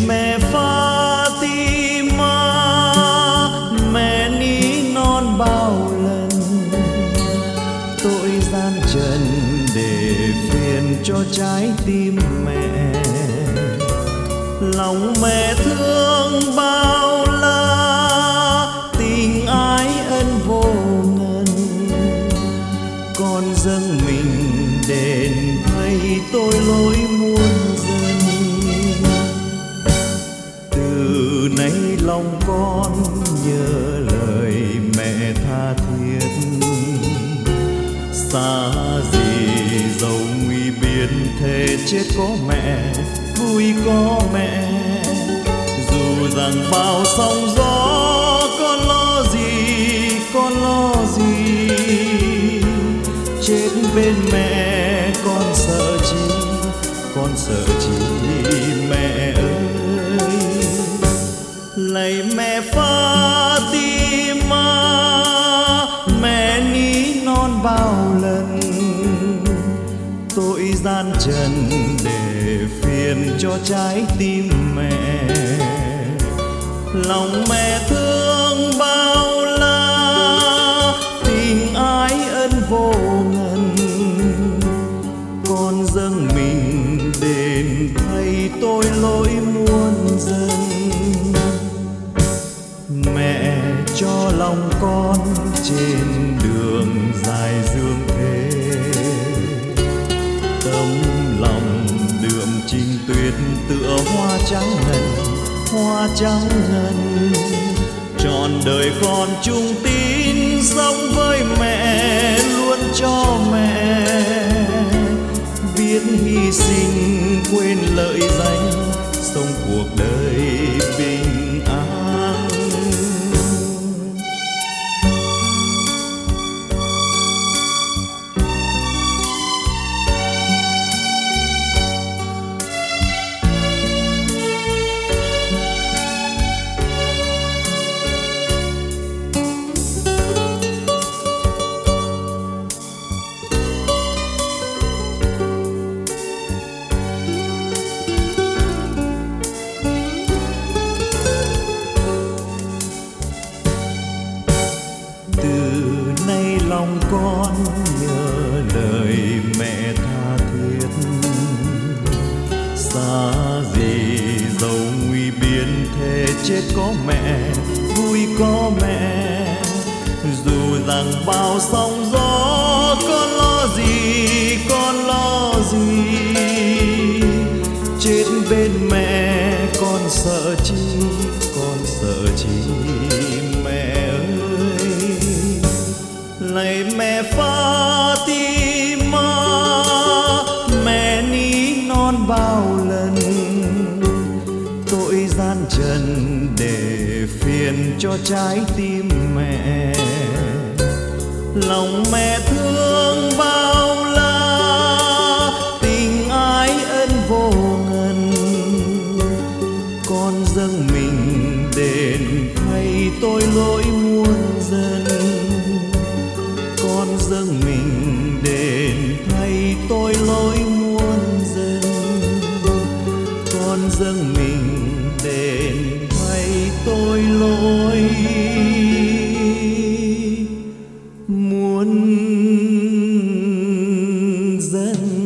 mẹ Fatima, mẹ ní non bao lần tội gian trần để phiền cho trái tim mẹ. Lòng mẹ thương bao la, tình ái ân vô ngần, con dâng mình đền thay tôi lỗi muôn dân. Từ nay lòng con nhớ lời mẹ tha thiết, xa gì dầu nguy biên thề chết có mẹ, vui có mẹ. Dù rằng bao sóng gió, con lo gì, con lo gì, chết bên mẹ con sợ chi, con sợ chi mẹ ơi. Lạy mẹ Fatima, mẹ ní non bao lần tội gian trần để phiền cho trái tim mẹ. Lòng mẹ thương bao la, tình ái ân vô ngần, con dâng mình đền thay tôi lỗi muôn dân. Mẹ cho lòng con trên đường dài dương thế, tấm lòng đượm trinh tuyết tựa hoa trắng ngần, hoa trắng ngần. Trọn đời con chung tín sống với mẹ, luôn cho mẹ biết hy sinh quên lợi danh, sống cuộc đời bình an. Lòng con nhớ lời mẹ tha thiết, xa gì dầu nguy biên thề chết có mẹ, vui có mẹ. Dù rằng bao sóng gió, con lo gì, con lo gì, chết bên mẹ con sợ chi, con sợ chi mẹ ơi. Lạy mẹ Fatima, mẹ ní non bao lần tội gian trần để phiền cho trái tim mẹ. Lòng mẹ thương bao la, tình ái ân vô ngần, con dâng mình đền thay tôi lỗi muôn dân. Con dâng mình đền thay tôi lỗi muôn dân, con dâng mình đền thay tôi lỗi muôn dân.